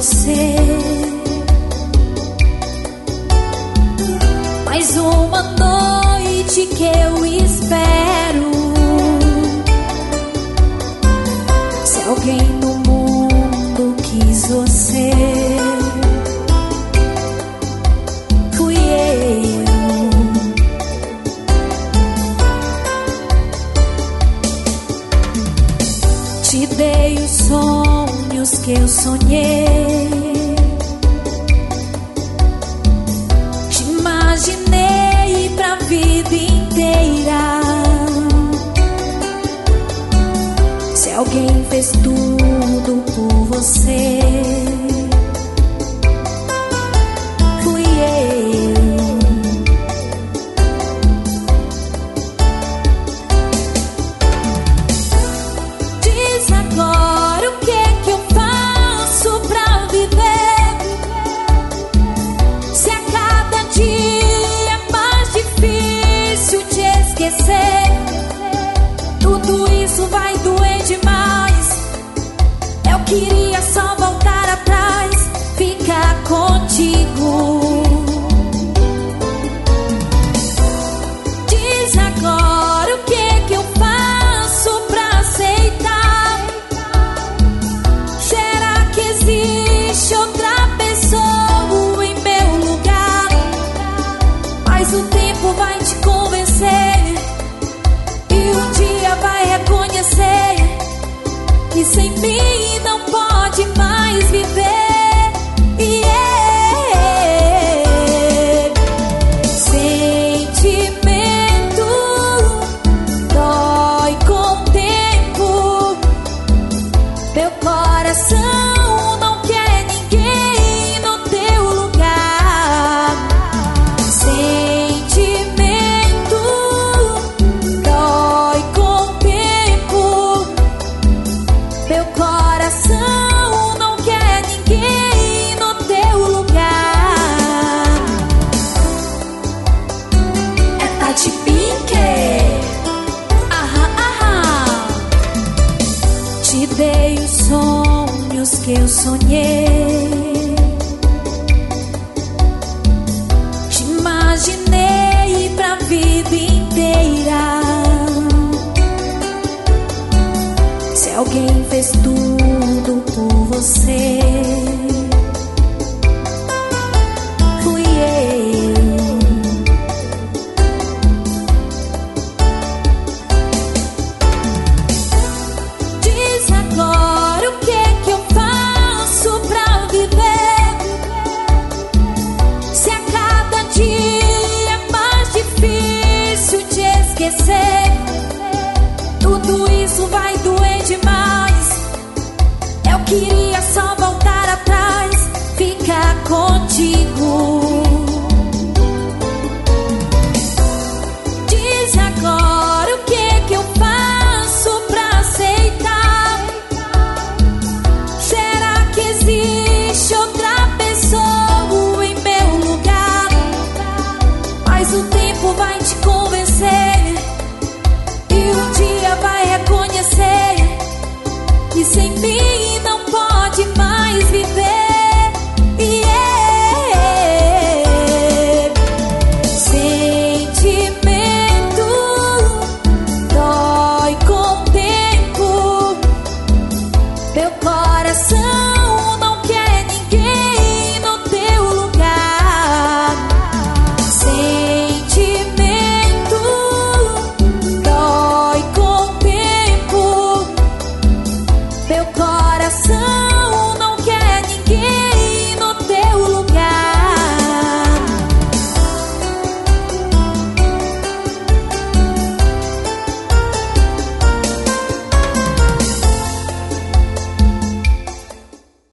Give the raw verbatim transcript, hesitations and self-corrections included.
você. Mais uma noite que eu espero. Se alguém no mundo quis você, fui eu. Te dei os sonhos que eu sonhei, te imaginei pra vida inteira. Se alguém fez tudo por você, fui eu. Diz agora o que é que eu faço pra viver, se a cada dia é mais difícil te esquecer. Tudo isso vai doer demais. Eu queria só voltar atrás, ficar contigo. Diz agora o que é que eu faço pra aceitar. Será que existe outra pessoa em meu lugar? Mas o tempo vai te convencer, e um dia vai reconhecer que sem mim não pode mais viver. Yeah. Sentimento dói com o tempo. Meu coração não quer ninguém no teu lugar. Sentimento dói com o tempo. Meu coração não quer ninguém no teu lugar. É Tati Pink. Aham, aham. Te dei os sonhos que eu sonhei, te imaginei pra vida inteira. Se alguém fez tudo por você, fui eu. Diz agora o que é que eu faço pra viver, se a cada dia é mais difícil te esquecer. Tudo isso vai doer demais. Eu queria só voltar atrás, ficar contigo. Diz agora o que é que eu faço pra aceitar. Será que existe outra pessoa em meu lugar? Mas o tempo vai te convencer, e um dia vai reconhecer que sem mim não pode mais viver. Yeah. Sentimento dói com o tempo. Meu coração